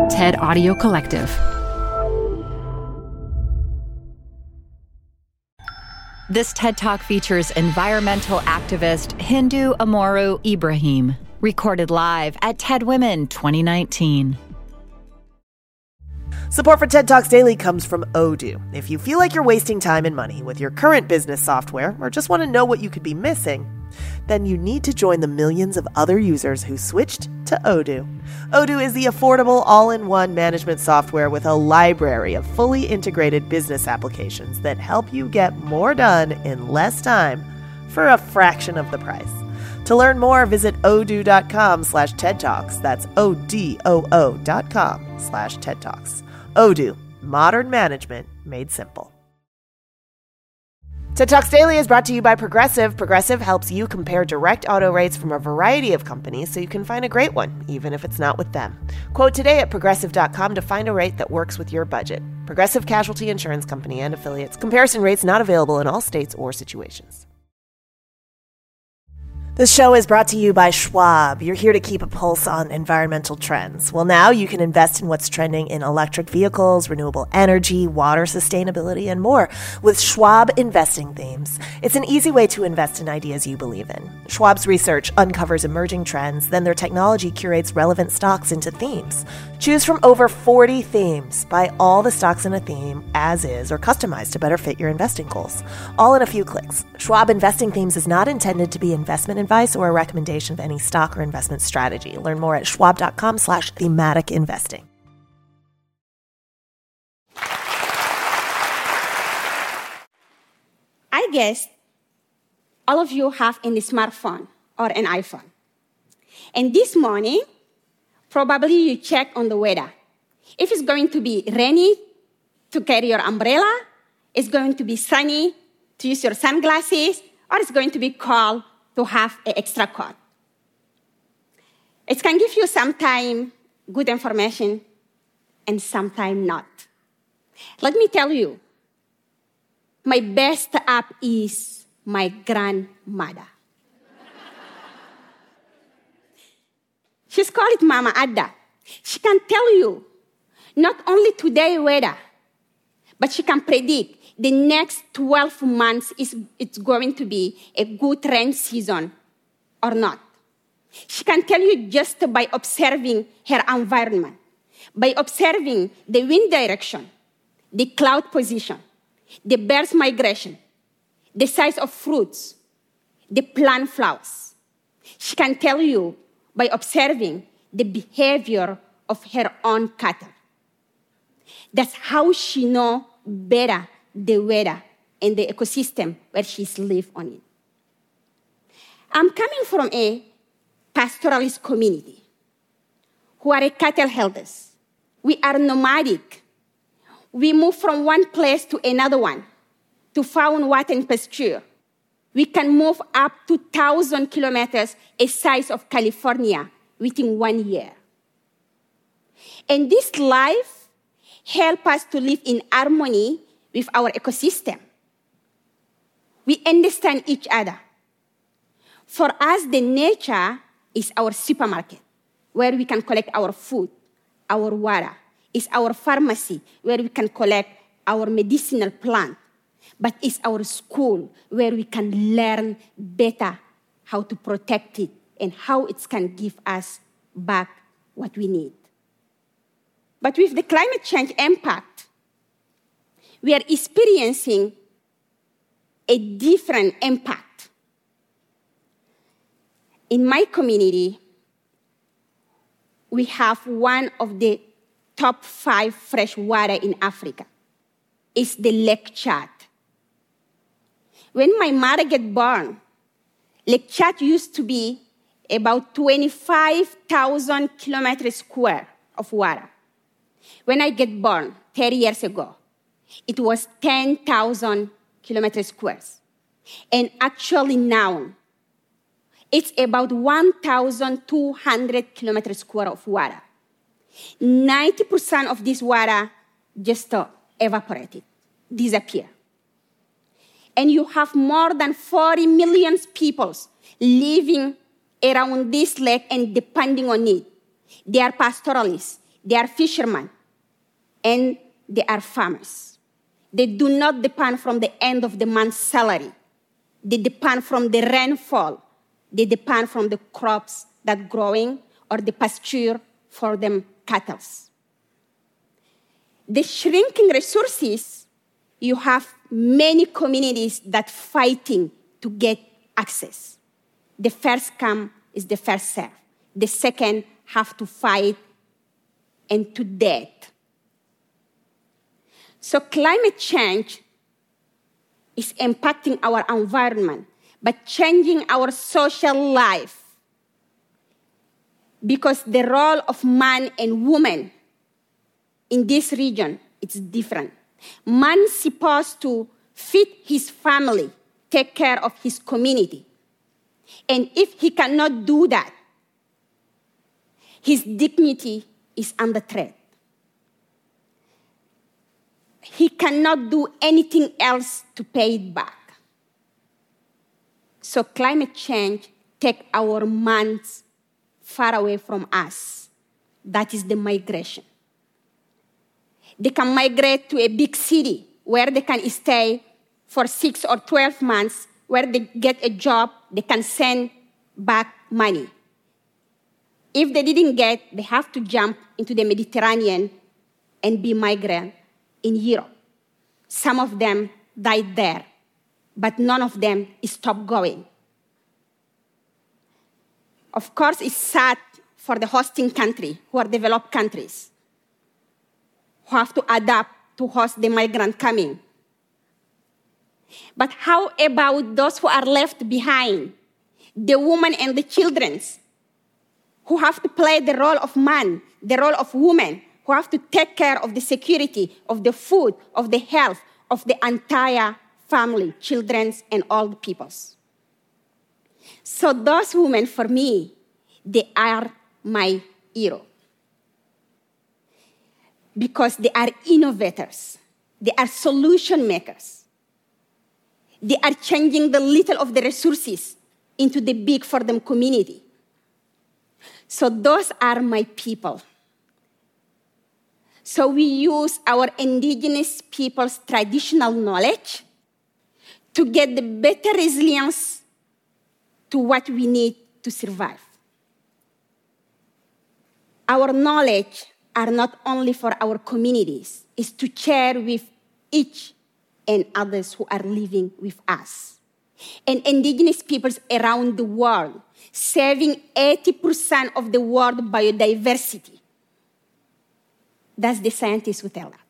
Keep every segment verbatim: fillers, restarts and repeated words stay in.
TED Audio Collective. This TED Talk features environmental activist Hindu Amoru Ibrahim, recorded live at TED Women twenty nineteen. Support for TED Talks Daily comes from Odoo. If you feel like you're wasting time and money with your current business software or just want to know what you could be missing, then you need to join the millions of other users who switched to Odoo. Odoo is the affordable all-in-one management software with a library of fully integrated business applications that help you get more done in less time for a fraction of the price. To learn more, visit odoo.com slash TED Talks. That's O-D-O-O dot com slash TED Talks. Odoo, modern management made simple. TED Talks Daily is brought to you by Progressive. Progressive helps you compare direct auto rates from a variety of companies so you can find a great one, even if it's not with them. Quote today at progressive dot com to find a rate that works with your budget. Progressive Casualty Insurance Company and Affiliates. Comparison rates not available in all states or situations. This show is brought to you by Schwab. You're here to keep a pulse on environmental trends. Well, now you can invest in what's trending in electric vehicles, renewable energy, water sustainability, and more with Schwab Investing Themes. It's an easy way to invest in ideas you believe in. Schwab's research uncovers emerging trends, then their technology curates relevant stocks into themes. Choose from over forty themes. Buy all the stocks in a theme as is or customized to better fit your investing goals. All in a few clicks. Schwab Investing Themes is not intended to be investment advice or a recommendation of any stock or investment strategy. Learn more at schwab.com slash thematic investing. I guess all of you have a smartphone or an iPhone. And this morning, probably you check on the weather. If it's going to be rainy, to carry your umbrella, it's going to be sunny, to use your sunglasses, or it's going to be cold to have an extra coat. It can give you sometimes good information and sometimes not. Let me tell you, my best app is my grandmother. She's called it Mama Adda. She can tell you not only today weather, but she can predict the next twelve months is it's going to be a good rain season or not. She can tell you just by observing her environment, by observing the wind direction, the cloud position, the birds' migration, the size of fruits, the plant flowers. She can tell you by observing the behavior of her own cattle. That's how she knows better the weather and the ecosystem where she's live on it. I'm coming from a pastoralist community who are a cattle herders. We are nomadic. We move from one place to another one to found water and pasture. We can move up to one thousand kilometers, a size of California, within one year. And this life helps us to live in harmony with our ecosystem. We understand each other. For us, the nature is our supermarket, where we can collect our food, our water. It's our pharmacy, where we can collect our medicinal plant. But it's our school, where we can learn better how to protect it and how it can give us back what we need. But with the climate change impact, we are experiencing a different impact. In my community, we have one of the top five fresh water in Africa. It's the Lake Chad. When my mother got born, Lake Chad used to be about twenty-five thousand kilometers square of water. When I get born thirty years ago, it was ten thousand kilometers squares. And actually now, it's about one thousand two hundred kilometers square of water. ninety percent of this water just uh, evaporated, disappeared. And you have more than forty million people living around this lake and depending on it. They are pastoralists. They are fishermen, and they are farmers. They do not depend from the end of the month's salary. They depend from the rainfall. They depend from the crops that growing or the pasture for them cattle. The shrinking resources, you have many communities that fighting to get access. The first come is the first serve. The second have to fight and to death. So climate change is impacting our environment, but changing our social life. Because the role of man and woman in this region is different. Man is supposed to feed his family, take care of his community. And if he cannot do that, his dignity is under threat. He cannot do anything else to pay it back. So climate change takes our minds far away from us. That is the migration. They can migrate to a big city where they can stay for six or twelve months, where they get a job, they can send back money. If they didn't get, they have to jump into the Mediterranean and be migrant in Europe. Some of them died there, but none of them stopped going. Of course, it's sad for the hosting country, who are developed countries, who have to adapt to host the migrant coming. But how about those who are left behind? The women and the children, who have to play the role of man, the role of woman, who have to take care of the security, of the food, of the health, of the entire family, children, and all the peoples. So those women, for me, they are my hero. Because they are innovators. They are solution makers. They are changing the little of the resources into the big for them community. So those are my people. So we use our indigenous people's traditional knowledge to get the better resilience to what we need to survive. Our knowledge are not only for our communities, it's to share with each and others who are living with us. And indigenous peoples around the world, saving eighty percent of the world biodiversity. That's the scientists who tell that.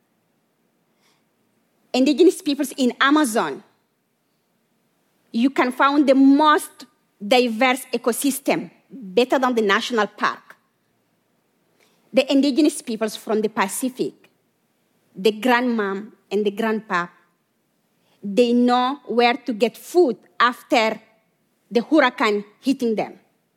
Indigenous peoples in Amazon, you can find the most diverse ecosystem, better than the national park. The indigenous peoples from the Pacific, the grandmom and the grandpa, they know where to get food after the hurricane hitting them.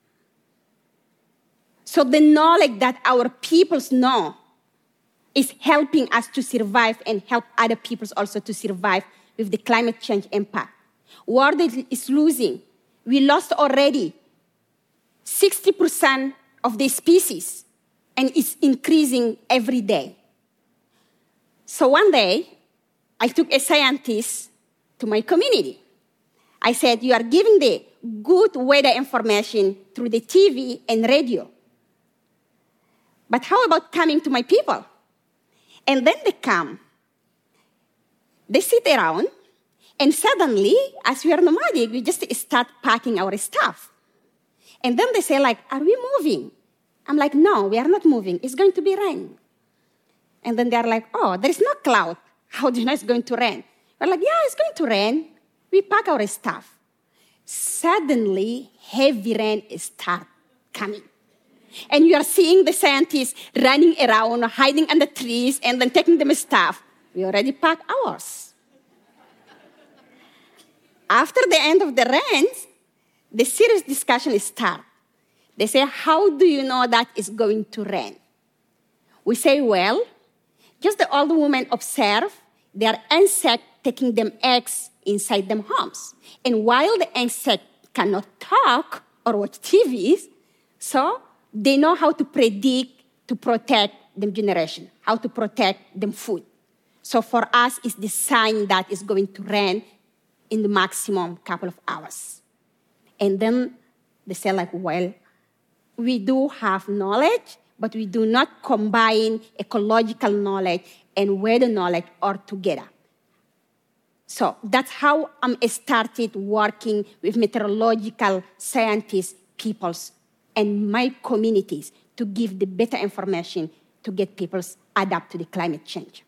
So the knowledge that our peoples know is helping us to survive and help other peoples also to survive with the climate change impact. World is losing. We lost already sixty percent of the species, and it's increasing every day. So one day, I took a scientist to my community. I said, you are giving the good weather information through the T V and radio. But how about coming to my people? And then they come. They sit around, and suddenly, as we are nomadic, we just start packing our stuff. And then they say, like, are we moving? I'm like, no, we are not moving. It's going to be rain. And then they're like, oh, there is no cloud. How do you know it's going to rain? We're like, yeah, it's going to rain. We pack our stuff. Suddenly, heavy rain starts coming. And you are seeing the scientists running around, hiding under trees, and then taking them stuff. We already packed ours. After the end of the rain, the serious discussion starts. They say, how do you know that it's going to rain? We say, well, just the old women observe their insects taking them eggs inside them homes. And while the insect cannot talk or watch T Vs, so they know how to predict to protect them generation, how to protect them food. So for us, it's the sign that is going to run in the maximum couple of hours. And then they say like, well, we do have knowledge, but we do not combine ecological knowledge and weather knowledge all together. So that's how I started working with meteorological scientists, peoples, and my communities to give the better information to get people adapt to the climate change.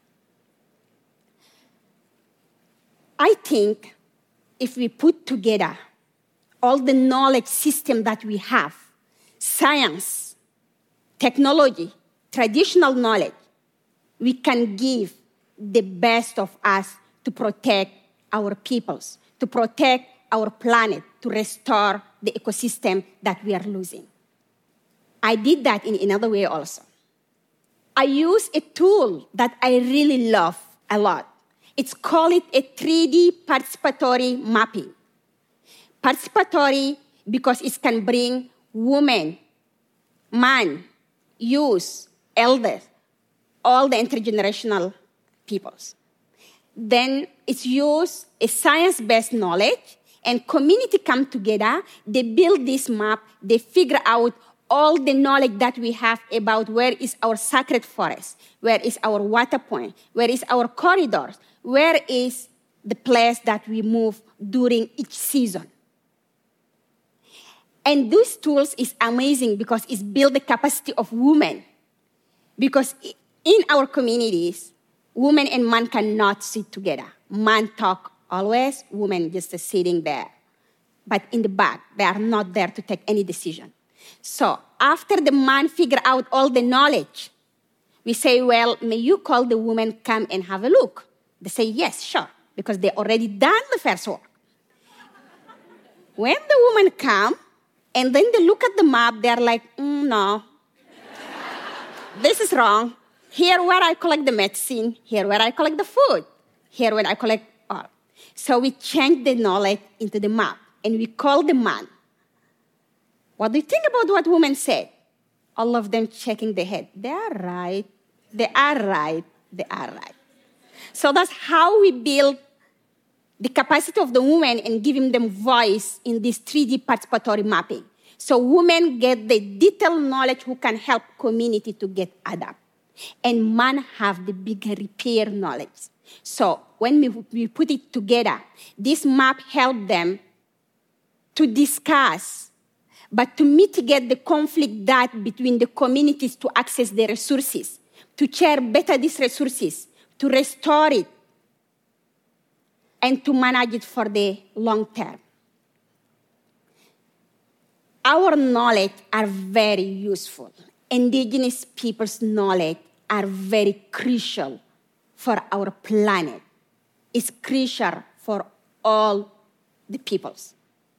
I think if we put together all the knowledge system that we have, science, technology, traditional knowledge, we can give the best of us to protect our peoples, to protect our planet, to restore the ecosystem that we are losing. I did that in another way also. I use a tool that I really love a lot. It's called a three D participatory mapping. Participatory because it can bring women, man, youth, elders, all the intergenerational peoples. Then it's used a science-based knowledge, and community come together, they build this map, they figure out all the knowledge that we have about where is our sacred forest, where is our water point, where is our corridors, where is the place that we move during each season. And these tools is amazing because it's build the capacity of women. Because in our communities, women and men cannot sit together. Men talk always, women just sitting there. But in the back, they are not there to take any decision. So after the man figure out all the knowledge, we say, well, may you call the woman, come and have a look. They say, yes, sure, because they already done the first work. When the women come, and then they look at the map, they're like, mm, no, this is wrong. Here where I collect the medicine, here where I collect the food, here where I collect all. So we change the knowledge into the map, and we call the man. What do you think about what women said? All of them shaking their head. They are right, they are right, they are right. So that's how we build the capacity of the women and giving them voice in this three D participatory mapping. So women get the detailed knowledge who can help community to get adapt. And men have the bigger repair knowledge. So when we, we put it together, this map helps them to discuss, but to mitigate the conflict that between the communities to access the resources, to share better these resources, to restore it, and to manage it for the long term. Our knowledge are very useful. Indigenous people's knowledge are very crucial for our planet. It's crucial for all the peoples.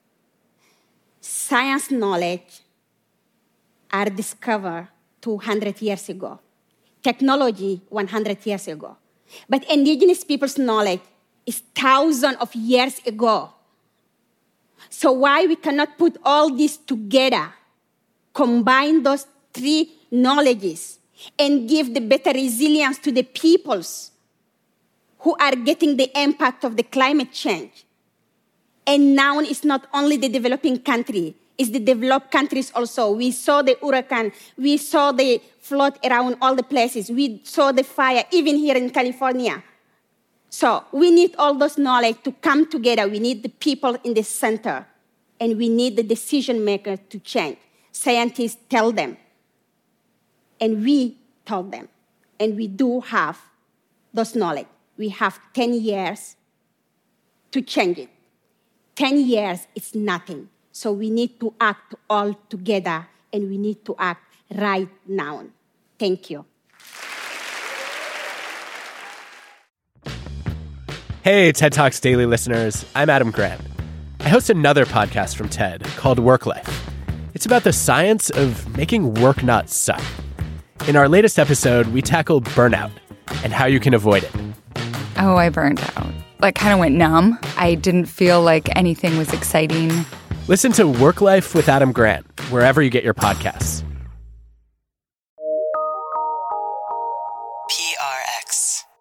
Science knowledge are discovered two hundred years ago. Technology, one hundred years ago. But indigenous people's knowledge is thousands of years ago. So why we cannot put all this together, combine those three knowledges, and give the better resilience to the peoples who are getting the impact of the climate change? And now it's not only the developing country, it's the developed countries also. We saw the hurricane, we saw the flood around all the places, we saw the fire, even here in California. So we need all those knowledge to come together. We need the people in the center, and we need the decision makers to change. Scientists tell them, and we tell them, and we do have those knowledge. We have ten years to change it. ten years is nothing. So we need to act all together, and we need to act right now. Thank you. Hey, TED Talks Daily listeners. I'm Adam Grant. I host another podcast from TED called Work Life. It's about the science of making work not suck. In our latest episode, we tackle burnout and how you can avoid it. Oh, I burned out. Like, kind of went numb. I didn't feel like anything was exciting. Listen to Work Life with Adam Grant, wherever you get your podcasts. P R X.